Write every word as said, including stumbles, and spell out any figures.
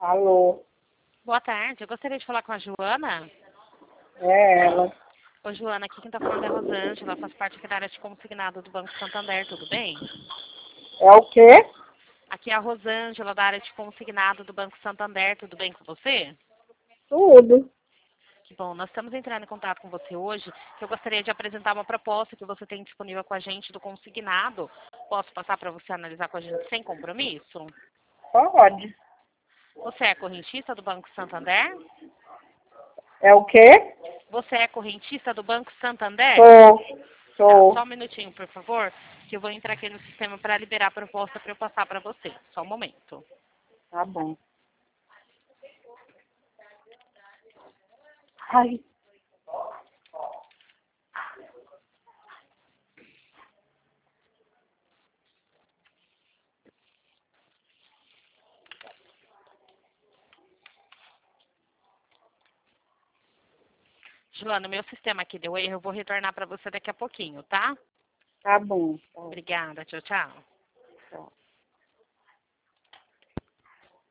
Alô, Boa tarde, eu gostaria de falar com a Joana. é ela. Ô Joana, aqui quem está falando é a Rosângela, faz parte aqui da área de consignado do Banco Santander, tudo bem? É o quê? Aqui é a Rosângela da área de consignado do Banco Santander, tudo bem com você? Tudo. Que bom, nós estamos entrando em contato com você hoje, que eu gostaria de apresentar uma proposta que você tem disponível com a gente do consignado. Posso passar para você analisar com a gente sem compromisso? Pode. Você é correntista do Banco Santander? É o quê? Você é correntista do Banco Santander? Sou. Tá, só Sou. um minutinho, por favor, que eu vou entrar aqui no sistema para liberar a proposta para eu passar para você. Só um momento. Tá bom. Ai. Joana, meu sistema aqui deu erro, eu vou retornar para você daqui a pouquinho, tá? Tá bom. Tá. Obrigada, tchau, tchau.